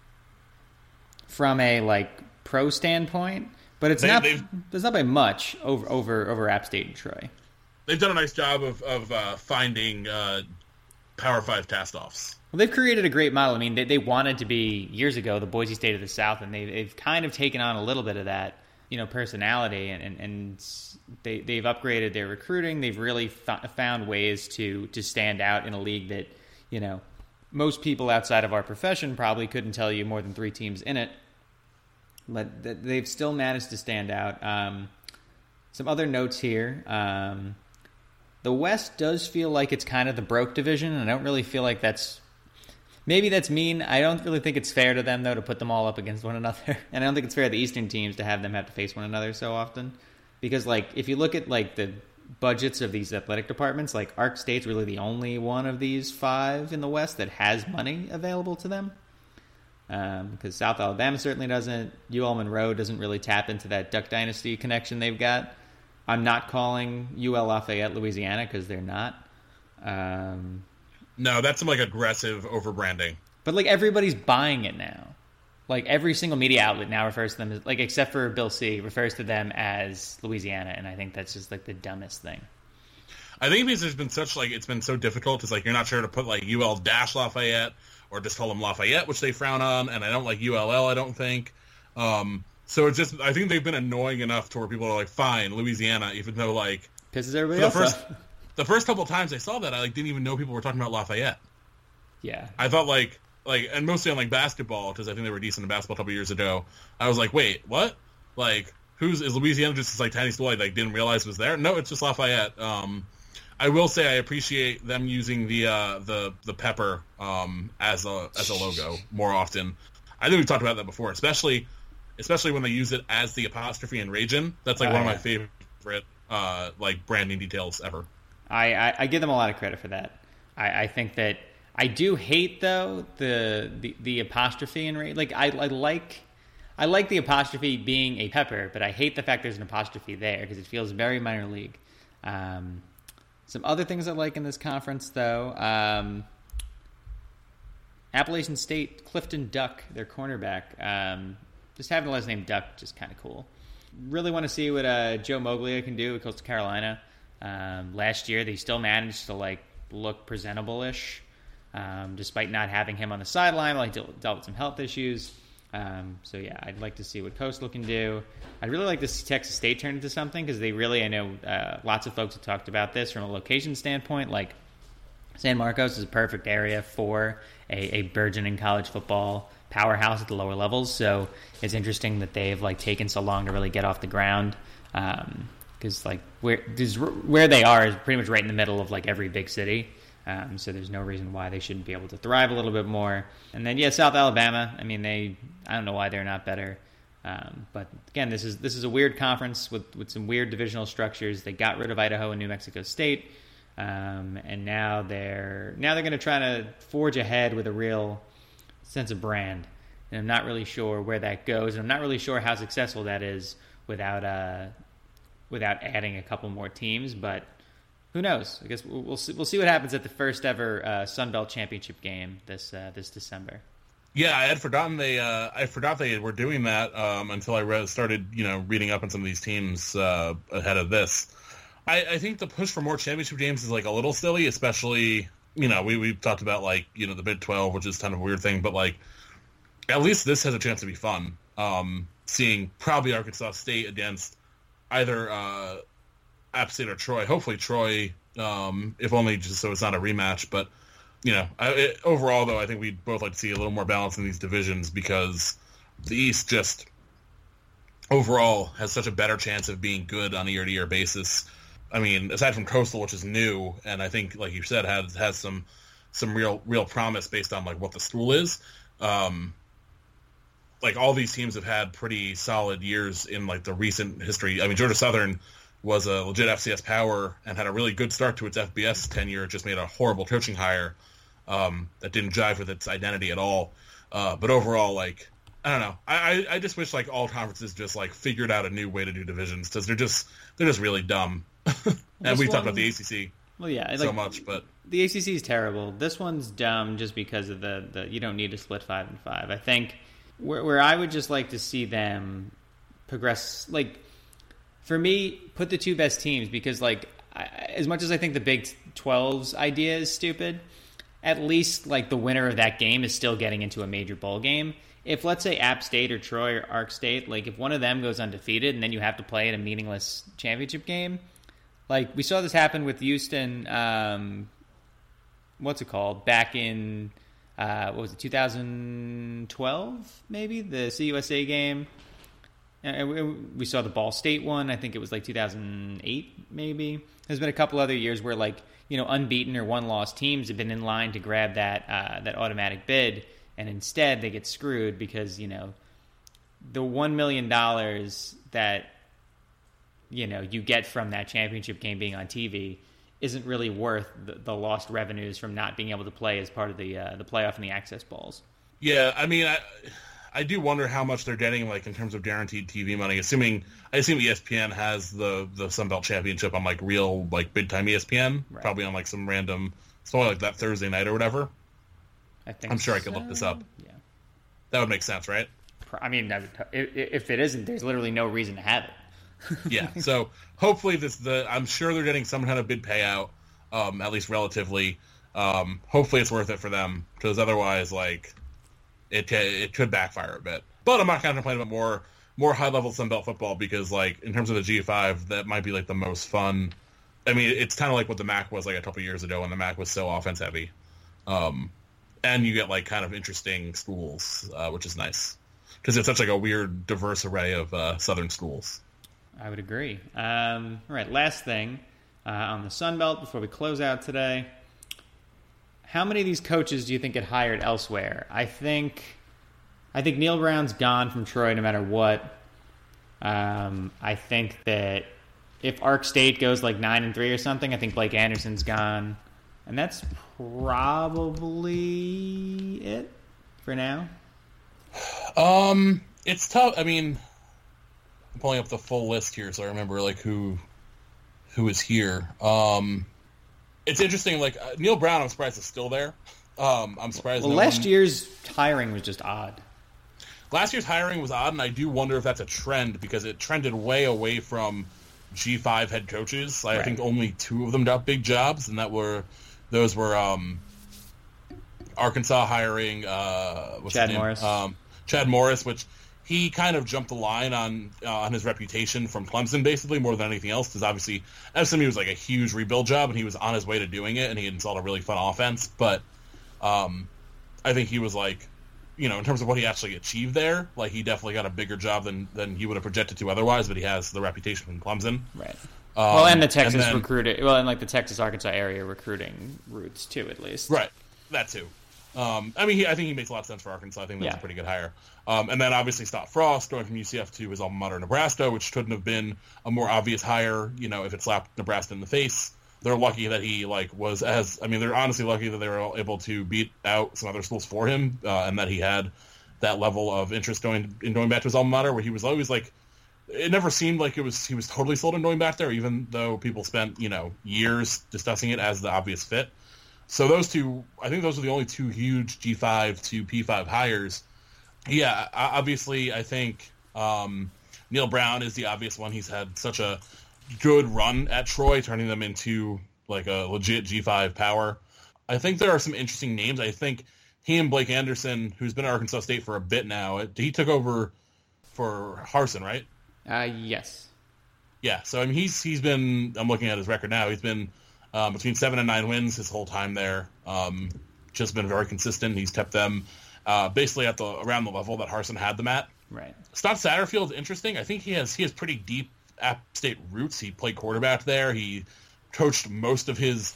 S1: from a pro standpoint, but it's not by much over App State and Troy.
S2: They've done a nice job of finding Power 5 cast-offs.
S1: Well, they've created a great model. They wanted to be, years ago, the Boise State of the South, and they've kind of taken on a little bit of that, personality, and they've upgraded their recruiting. They've really found ways to stand out in a league that, most people outside of our profession probably couldn't tell you more than 3 teams in it. But they've still managed to stand out. Some other notes here. The West does feel like it's kind of the broke division, and I don't really feel like that's... Maybe that's mean. I don't really think it's fair to them, though, to put them all up against one another. And I don't think it's fair to the Eastern teams to have them have to face one another so often. Because, if you look at, the budgets of these athletic departments, Ark State's really the only one of these 5 in the West that has money available to them. Because South Alabama certainly doesn't. UL Monroe doesn't really tap into that Duck Dynasty connection they've got. I'm not calling UL Lafayette Louisiana because they're not.
S2: No, that's some aggressive overbranding. But
S1: everybody's buying it now. Every single media outlet now refers to them as except for Bill C, refers to them as Louisiana, and I think that's just the dumbest thing.
S2: I think because there's been such it's been so difficult. It's you're not sure to put UL dash Lafayette or just call them Lafayette, which they frown on, and I don't like ULL. I don't think. So it's just I think they've been annoying enough to where people are fine, Louisiana, even though
S1: pisses everybody else off.
S2: The first couple of times I saw that, I didn't even know people were talking about Lafayette.
S1: Yeah.
S2: I thought and mostly on basketball, because I think they were decent in basketball a couple years ago. I was wait, what? Is Louisiana just this tiny school I didn't realize was there? No, it's just Lafayette. I will say I appreciate them using the pepper as a logo more often. I think we've talked about that before, especially when they use it as the apostrophe in Ragin. That's one of my favorite branding details ever.
S1: I give them a lot of credit for that. I think that I do hate though the apostrophe in Ragin. I like the apostrophe being a pepper, but I hate the fact there's an apostrophe there because it feels very minor league. Some other things I like in this conference though. Appalachian State, Clifton Duck, their cornerback. Just having the last name Duck, just kind of cool. Really want to see what Joe Moglia can do with Coastal Carolina. Last year, they still managed to look presentable-ish, despite not having him on the sideline while he dealt with some health issues. So yeah, I'd like to see what Coastal can do. I'd really like to see Texas State turn into something because they really, I know lots of folks have talked about this from a location standpoint. San Marcos is a perfect area for a burgeoning college football powerhouse at the lower levels. So it's interesting that they've like taken so long to really get off the ground. Because like where they are is pretty much right in the middle of like every big city. So there's no reason why they shouldn't be able to thrive a little bit more. And then South Alabama. I mean, I don't know why they're not better. But again, this is a weird conference with some weird divisional structures. They got rid of Idaho and New Mexico State, and now they're going to try to forge ahead with a real sense of brand. And I'm not really sure where that goes, and I'm not really sure how successful that is without adding a couple more teams. But who knows? I guess we'll see what happens at the first ever Sun Belt Championship game this December.
S2: Yeah, I forgot they were doing that until I started reading up on some of these teams ahead of this. I think the push for more championship games is like a little silly, especially we've talked about like the Big 12, which is kind of a weird thing, but like at least this has a chance to be fun. Seeing probably Arkansas State against either App State or Troy. Hopefully Troy, if only just so it's not a rematch, but. Overall, though, I think we'd both like to see a little more balance in these divisions because the East just overall has such a better chance of being good on a year-to-year basis. I mean, aside from Coastal, which is new, and I think, like you said, has some real promise based on like what the school is. Like all these teams have had pretty solid years in like the recent history. I mean, Georgia Southern was a legit FCS power and had a really good start to its FBS tenure. It just made a horrible coaching hire that didn't jive with its identity at all. But overall, like, I don't know. I just wish like all conferences just like figured out a new way to do divisions because they're just really dumb. And we've talked about the ACC so much, but
S1: the ACC is terrible. This one's dumb just because of the you don't need to split 5 and 5. I think where I would just like to see them progress, like, for me, put the two best teams because, like, as much as I think the Big 12's idea is stupid, at least, like, the winner of that game is still getting into a major bowl game. If, let's say, App State or Troy or Ark State, like, if one of them goes undefeated and then you have to play in a meaningless championship game, like, we saw this happen with Houston, back in, 2012, maybe? The CUSA game. We saw the Ball State one. I think it was like 2008, maybe. There's been a couple other years where, like, unbeaten or one-loss teams have been in line to grab that automatic bid, and instead they get screwed because the $1 million that you get from that championship game being on TV isn't really worth the lost revenues from not being able to play as part of the playoff and the access balls.
S2: Yeah, I mean, I do wonder how much they're getting, like, in terms of guaranteed TV money. I assume ESPN has the Sun Belt Championship on, like, real, like, big-time ESPN, right. Probably on, like, some random, something like that Thursday night or whatever. I'm sure I could look this up.
S1: Yeah.
S2: That would make sense, right?
S1: I mean, if it isn't, there's literally no reason to have it.
S2: Yeah, so hopefully I'm sure they're getting some kind of bid payout, at least relatively. Hopefully it's worth it for them, because otherwise, like, it could backfire a bit. But I'm not contemplating about more high-level Sun Belt football because, like, in terms of the G5, that might be, like, the most fun. I mean, it's kind of like what the MAC was, like, a couple years ago when the MAC was so offense-heavy. And you get, like, kind of interesting schools, which is nice. Because it's such, like, a weird, diverse array of Southern schools.
S1: I would agree. All right, last thing on the Sun Belt before we close out today. How many of these coaches do you think get hired elsewhere? I think Neil Brown's gone from Troy no matter what. I think that if Ark State goes like 9-3 or something, I think Blake Anderson's gone. And that's probably it for now.
S2: It's tough. I mean, I'm pulling up the full list here so I remember like who is here. It's interesting, like, Neil Brown, I'm surprised is still there. I'm surprised.
S1: Well, last year's hiring was just odd.
S2: Last year's hiring was odd, and I do wonder if that's a trend, because it trended way away from G5 head coaches. I think only 2 of them got big jobs, and those were Arkansas hiring
S1: Chad Morris.
S2: Chad Morris, which he kind of jumped the line on his reputation from Clemson, basically, more than anything else, because obviously SMU was like a huge rebuild job, and he was on his way to doing it, and he installed a really fun offense. But I think he was like, in terms of what he actually achieved there, like he definitely got a bigger job than he would have projected to otherwise, but he has the reputation from Clemson.
S1: Right. And the Texas and like the Texas-Arkansas area recruiting routes, too, at least.
S2: Right. That, too. I think he makes a lot of sense for Arkansas. I think that's a pretty good hire. And then obviously Scott Frost going from UCF to his alma mater, Nebraska, which couldn't have been a more obvious hire, if it slapped Nebraska in the face. They're lucky that he they're honestly lucky that they were able to beat out some other schools for him, and that he had that level of interest going back to his alma mater, where he was always like, it never seemed like he was totally sold on going back there, even though people spent, years discussing it as the obvious fit. So those two, I think those are the only two huge G5 to P5 hires. Yeah, obviously, I think Neil Brown is the obvious one. He's had such a good run at Troy, turning them into like a legit G5 power. I think there are some interesting names. I think he and Blake Anderson, who's been at Arkansas State for a bit now, he took over for Harsin, right?
S1: Yes.
S2: Yeah, so I mean, he's been, I'm looking at his record now, he's been between 7 and 9 wins his whole time there. Just been very consistent. He's kept them basically at around the level that Harsin had them at.
S1: Right.
S2: Scott Satterfield's interesting. I think he has pretty deep App State roots. He played quarterback there. He spent most of his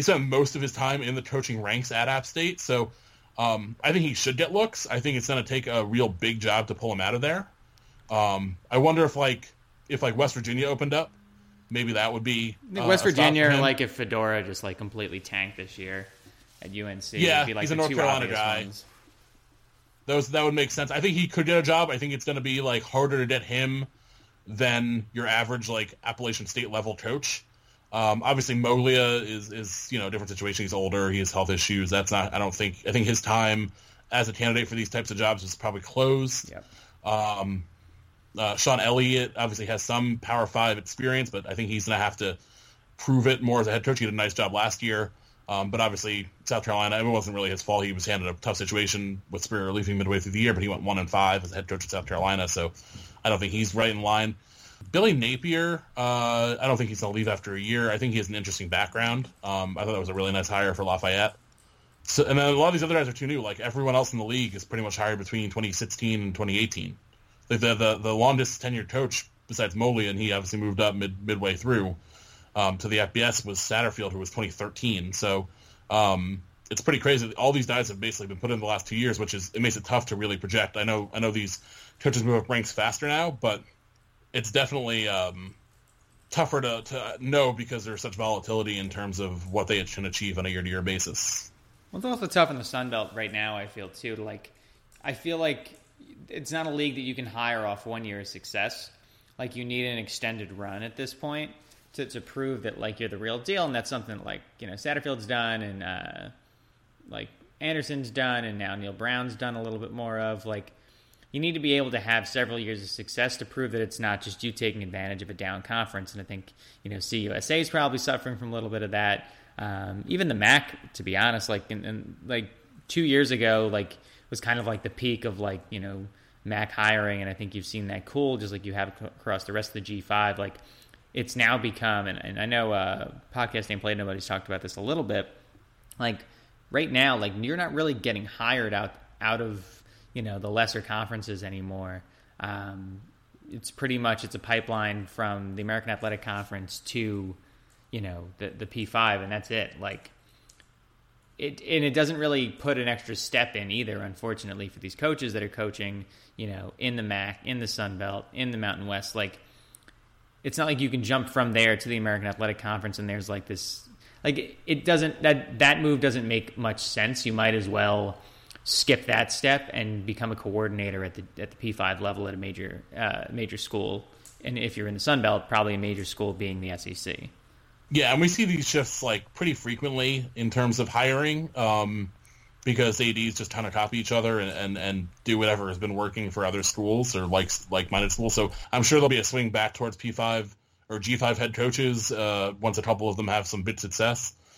S2: time in the coaching ranks at App State. So I think he should get looks. I think it's going to take a real big job to pull him out of there. I wonder if West Virginia opened up, maybe that would be
S1: West Virginia, or like if Fedora just like completely tanked this year at UNC.
S2: Yeah,
S1: would be like
S2: he's a North Carolina guy.
S1: Ones.
S2: That would make sense. I think he could get a job. I think it's going to be like harder to get him than your average like Appalachian State level coach. Obviously Moglia is a different situation. He's older. He has health issues. I think his time as a candidate for these types of jobs is probably closed.
S1: Yep.
S2: Sean Elliott obviously has some Power 5 experience, but I think he's going to have to prove it more as a head coach. He did a nice job last year. But obviously South Carolina, it wasn't really his fault. He was handed a tough situation with Spurrier leaving midway through the year, but he went 1-5 as head coach at South Carolina. So I don't think he's right in line. Billy Napier, I don't think he's going to leave after a year. I think he has an interesting background. I thought that was a really nice hire for Lafayette. So, and then a lot of these other guys are too new. Like everyone else in the league is pretty much hired between 2016 and 2018. Like the longest tenured coach besides Mobley, and he obviously moved up midway through to the FBS, was Satterfield, who was 2013. So it's pretty crazy. All these guys have basically been put in the last 2 years, it makes it tough to really project. I know these coaches move up ranks faster now, but it's definitely tougher to know because there's such volatility in terms of what they can achieve on a year-to-year basis.
S1: Well, it's also tough in the Sun Belt right now, I feel, too. I feel like it's not a league that you can hire off 1 year of success. Like, you need an extended run at this point to prove that, like, you're the real deal, and that's something like, Satterfield's done, and, like, Anderson's done, and now Neil Brown's done a little bit more of. Like, you need to be able to have several years of success to prove that it's not just you taking advantage of a down conference, and I think, CUSA is probably suffering from a little bit of that. Even the MAC, to be honest, like, like 2 years ago, like, was kind of like the peak of, like, MAC hiring, and I think you've seen that cool, just like you have across the rest of the G5. Like, it's now become, and I know podcast name Play Nobody's talked about this a little bit, like, right now, like, you're not really getting hired out of, the lesser conferences anymore. It's pretty much, it's a pipeline from the American Athletic Conference to, the P5, and that's it. Like, it doesn't really put an extra step in either, unfortunately, for these coaches that are coaching, in the MAC, in the Sun Belt, in the Mountain West. Like, it's not like you can jump from there to the American Athletic Conference and there's like this, like, it doesn't, that move doesn't make much sense. You might as well skip that step and become a coordinator at the P5 level at a major school. And if you're in the Sun Belt, probably a major school being the SEC.
S2: Yeah, and we see these shifts like pretty frequently in terms of hiring, because ADs just kind of copy each other and do whatever has been working for other schools or like-minded schools. So I'm sure there'll be a swing back towards P5 or G5 head coaches once a couple of them have some big success.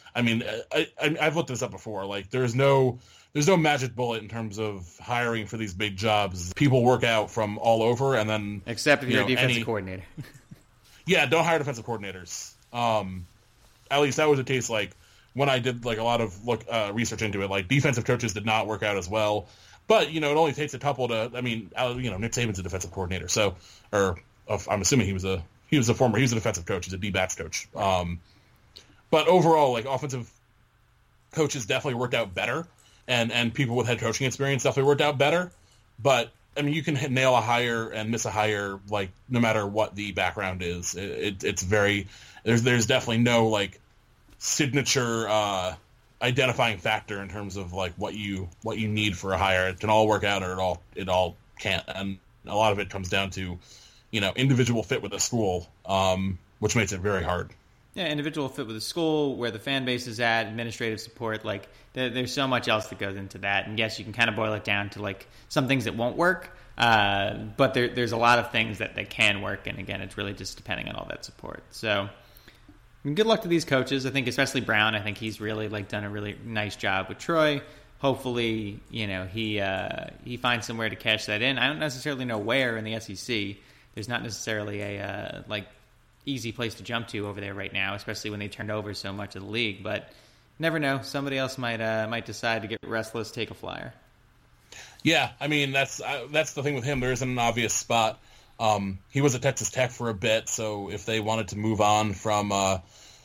S2: I mean, I've looked this up before. Like, there's no magic bullet in terms of hiring for these big jobs. People work out from all over, and then
S1: except if you're a defensive coordinator.
S2: Yeah, don't hire defensive coordinators. At least that was the case. Like when I did like a lot of research into it, like defensive coaches did not work out as well. But it only takes a couple to. I mean, Nick Saban's a defensive coordinator, so I'm assuming he was a defensive coach. He's a D-backs coach. But overall, like offensive coaches definitely worked out better, and people with head coaching experience definitely worked out better. But I mean, you can nail a hire and miss a hire, like no matter what the background is. It's very there's definitely no like signature identifying factor in terms of like what you need for a hire. It can all work out, or it all can't, and a lot of it comes down to individual fit with the school, which makes it very hard.
S1: Yeah, individual fit with the school, where the fan base is at, administrative support. Like, there's so much else that goes into that. And yes, you can kind of boil it down to like some things that won't work, but there's a lot of things that can work. And again, it's really just depending on all that support. So, good luck to these coaches. I think especially Brown. I think he's really like done a really nice job with Troy. Hopefully, he finds somewhere to cash that in. I don't necessarily know where in the SEC. There's not necessarily a easy place to jump to over there right now, especially when they turned over so much of the league. But never know. Somebody else might decide to get restless, take a flyer.
S2: Yeah, I mean that's the thing with him. There isn't an obvious spot. He was at Texas Tech for a bit, so if they wanted to move on from oh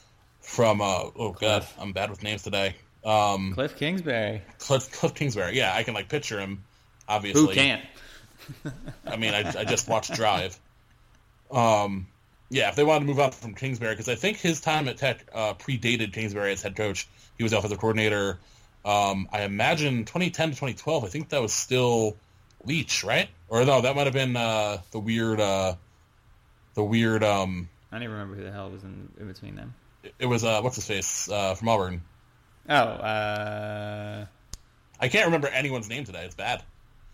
S2: god, I'm bad with names today.
S1: Cliff Kingsbury.
S2: Cliff Kingsbury. Yeah, I can like picture him. Obviously,
S1: who can't?
S2: I mean, I just watched Drive. Yeah, if they wanted to move on from Kingsbury, because I think his time at Tech predated Kingsbury as head coach. He was offensive coordinator. I imagine 2010 to 2012. I think that was still Leach, right? Or no, that might have been the weird. I don't even
S1: remember who the hell was in between them.
S2: It was what's his face from Auburn.
S1: Oh,
S2: I can't remember anyone's name today. It's bad.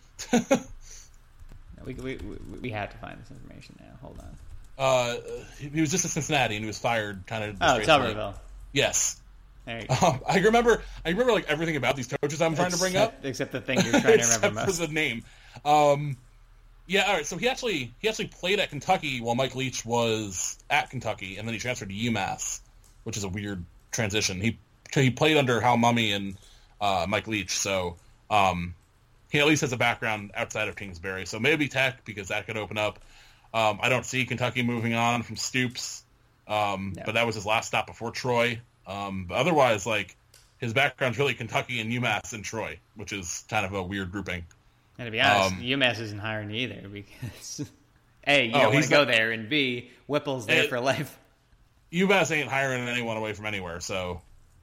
S1: We have to find this information now. Hold on.
S2: He was just at Cincinnati and he was fired kind of.
S1: Oh, Tuberville.
S2: Yes.
S1: There you go.
S2: I remember like everything about these coaches I'm trying to bring up,
S1: except the thing you're trying to remember most.
S2: For the name. Yeah. All right. So he actually played at Kentucky while Mike Leach was at Kentucky, and then he transferred to UMass, which is a weird transition. He played under Hal Mumme and Mike Leach, so he at least has a background outside of Kingsbury. So maybe Tech, because that could open up. I don't see Kentucky moving on from Stoops, no. But that was his last stop before Troy. But otherwise, like, his background's really Kentucky and UMass and Troy, which is kind of a weird grouping.
S1: And to be honest, UMass isn't hiring either because A, you don't want to go there, and B, Whipple's there for life.
S2: UMass ain't hiring anyone away from anywhere, so.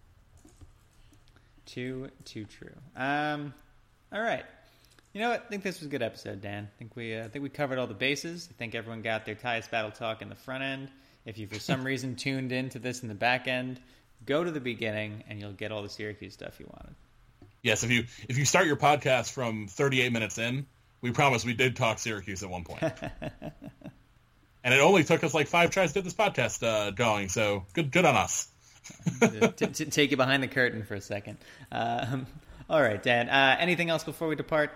S1: Too true. All right. You know what? I think this was a good episode, Dan. I think we covered all the bases. I think everyone got their Tyus battle talk in the front end. If you, for some reason, tuned into this in the back end, go to the beginning, and you'll get all the Syracuse stuff you wanted.
S2: Yes, if you start your podcast from 38 minutes in, we promise we did talk Syracuse at one point. And it only took us like 5 tries to get this podcast going, so good on us.
S1: to take you behind the curtain for a second. All right, Dan. Anything else before we depart?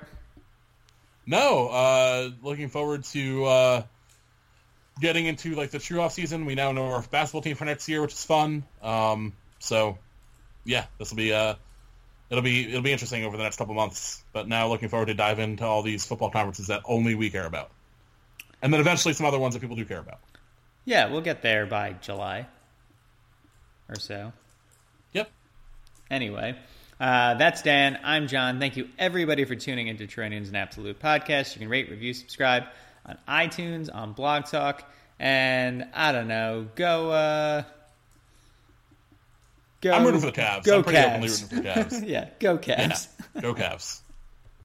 S2: No. Looking forward to getting into like the true off season. We now know our basketball team for next year, which is fun. So yeah, this will be it'll be interesting over the next couple months. But now looking forward to dive into all these football conferences that only we care about, and then eventually some other ones that people do care about.
S1: Yeah, we'll get there by July or so.
S2: Yep.
S1: Anyway, that's Dan. I'm John. Thank you, everybody, for tuning into Troy Nunes and Absolute Podcast. You can rate, review, subscribe on iTunes, on Blog Talk, and I don't know, go.
S2: I'm rooting for the Cavs.
S1: Go
S2: I'm pretty
S1: Cavs.
S2: openly rooting for the Cavs.
S1: Yeah, go Cavs.
S2: Yeah, go Cavs.